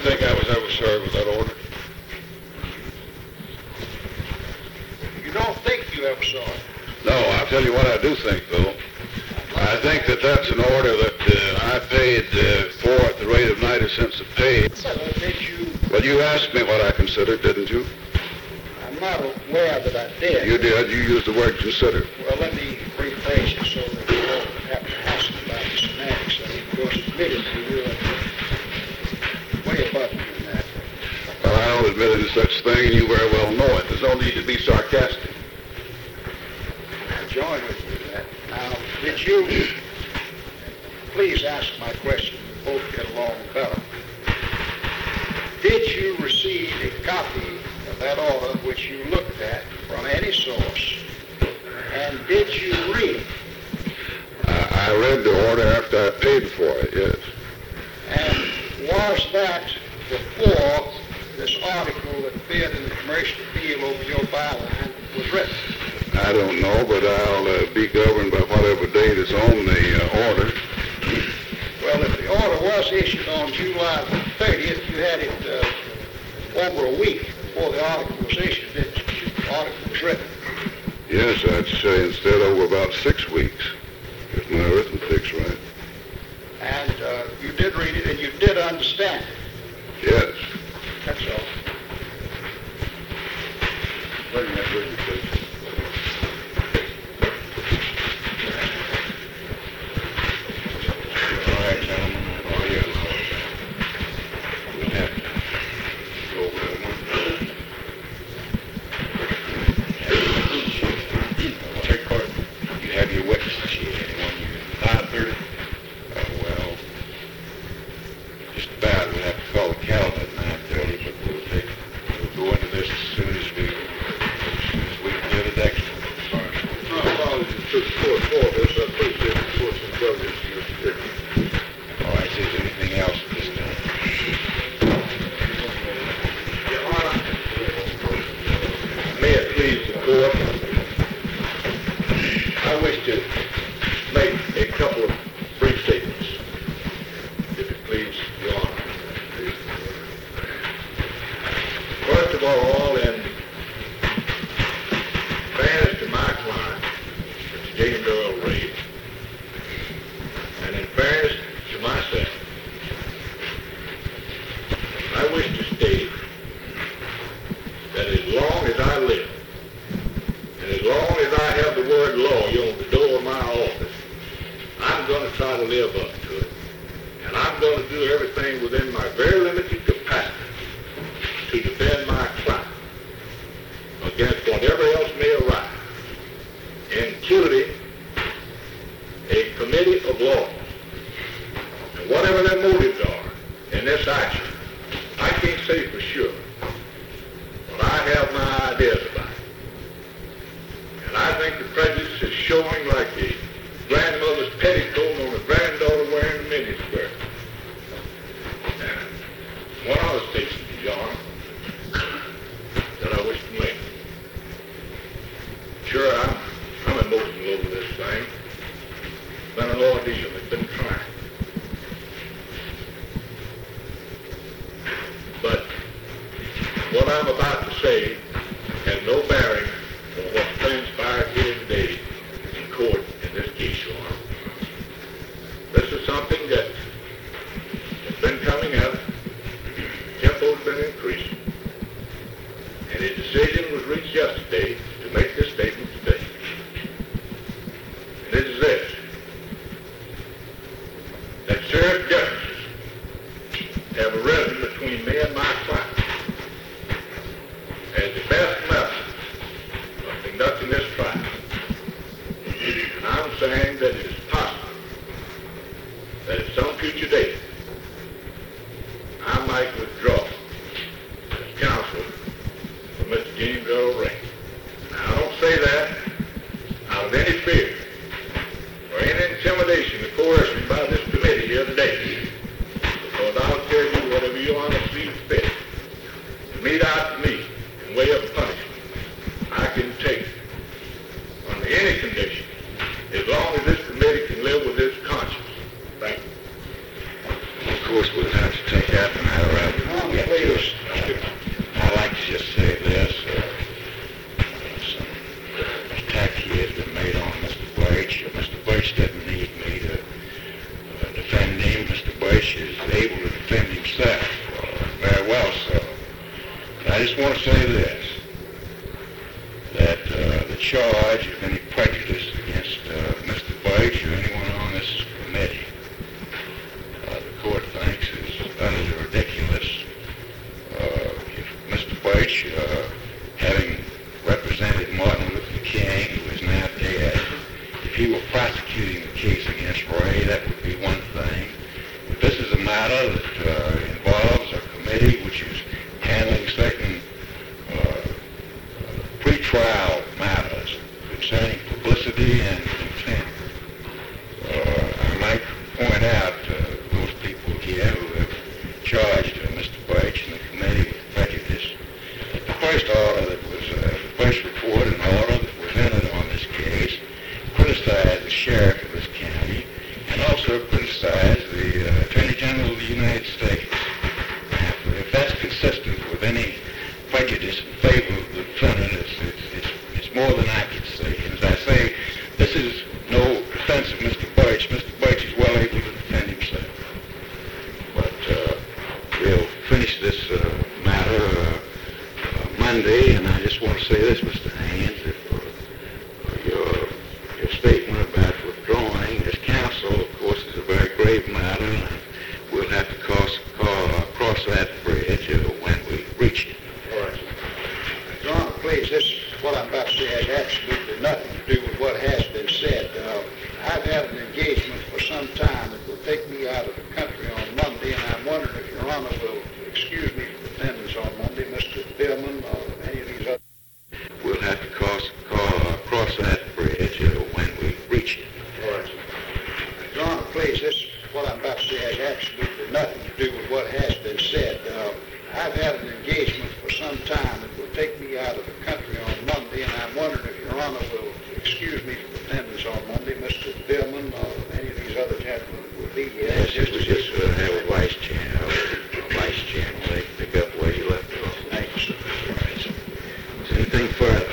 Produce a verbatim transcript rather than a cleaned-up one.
think I was ever served with that order? You don't think you ever saw it? No, I'll tell you what I do think, though. I think that that's an order that uh, I paid uh, for at the rate of ninety cents a page. Well, did you? Well, you asked me what I considered, didn't you? I'm not aware that I did. You did. You used the word consider. Well, let me rephrase it so that you won't have to ask about the semantics. I mean, of course, admittedly, you're way above me in that. Well, I don't admit any such thing, and you very well know it. There's no need to be sarcastic. I join with you in that. Now, did you, please ask my question, we'll both get along better. Did you receive a copy of that order which you looked at from any source, and did you read it? I, I read the order after I paid for it, yes. And was that before this article that appeared in the Commercial Appeal over your byline was written? I don't know, but I'll uh, be governed by whatever date is on the uh, order. Well, if the order was issued on July the thirtieth, you had it uh, over a week before the article was issued, didn't you? The article was written. Yes, I'd say instead over about six weeks, if my arithmetic's right. And uh, you did read it, and you did understand it. Yes. That's all. Wait a minute, wait a minute, please. All right, gentlemen. Oh, yes. We'll have to go over that one. Check court. You have your witness sheet. Anyone you five thirty? Oh, well, just about. We'll have to call the Calvin at nine thirty, but we'll take, we'll go into this as soon as we, as soon as we can get it extra. Sorry. No, apologies to the court for this. I appreciate the court's indulgence in this particular. All right, is there anything else at this time? Your Honor, may it please the court, I wish to make a couple of brief statements, if it please Your Honor. First of all, in fairness to my client, Mister James Earl Ray, and in fairness to myself, I wish to state that as long as I live, and as long as I have the word lawyer on the door of my office, I'm going to try to live up to it. And I'm going to do everything within my very limited capacity to defend my client against whatever else may arise, including a committee of lawyers. And whatever their motives are in this action, I can't say for sure, but I have my ideas about it. And I think the prejudice is showing like a grandmother's petticoat on a granddaughter wearing a miniskirt. And one other statement, John, that I wish to make. Sure, I'm, I'm emotional over this thing. It's been an ordeal. It's been trying. But what I'm about to say has no bearing on what transpired here today in court in this case, Your Honor. This is something that has been coming up. Tempo's been increasing. And a decision was reached yesterday to make this statement today. And it is this, that sheriff justices have arisen between me and my client as the best method of conducting this trial. And I'm saying that it is possible that at some future date, I might withdraw as counsel for Mister James Earl Ray. Now, I don't say that out of any fear or any intimidation or coercion by this committee here today, because I'll tell you whatever you honestly fit. very well so. And I just want to say this, that uh, the charge of any prejudice against uh, Mister Burch or anyone on this committee, uh, the court thinks is utterly ridiculous. Uh, if Mister Burch, uh, having represented Martin Luther King, who is now dead, if he were prosecuting the case against Ray, that would be one thing. But this is a matter that uh, involves a committee which is handling certain uh, pre-trial matters concerning publicity and contempt. Uh, I might point out uh, those people here who have charged uh, Mister Burch and the committee with prejudice. The first order that was, uh, the first report and order that was entered on this case criticized the sheriff of this county and also criticized the uh, Attorney General of the United States. Now, if that's consistent with any prejudice in favor of the defendant, it's, it's, it's, it's more than I can say. And as I say, this is no defense of Mister Burch. Mister Burch is well able to defend himself. But uh, we'll finish this uh, matter uh, uh, Monday, and I just want to say this, Mister Haynes, if uh, your, your statement about withdrawing as counsel, of course, is a very grave matter, and we'll have to cross, call, uh, cross that bridge uh, when we reach it. All right. Your Honor, please, this, what I'm about to say has absolutely nothing to do with what has been said. Uh, I've had an engagement for some time that will take me out of the country on Monday, and I'm wondering if Your Honor will excuse me from attendance on Monday, Mister Billman, or any of these other. We'll have to cross, call, uh, cross that bridge uh, when we reach it. All right. Your Honor, please, this, what I'm about to say has absolutely nothing to do with what has been said. Uh, I've had an engagement for some time that will take me out of the country on Monday, and I'm wondering if Your Honor will excuse me from attendance on Monday, Mister Billman, or any of these other gentlemen will be here. Yes, just, just uh, have a vice chair, a vice chair, and they pick up where you left off. Thank you, sir. All right. Is there anything further?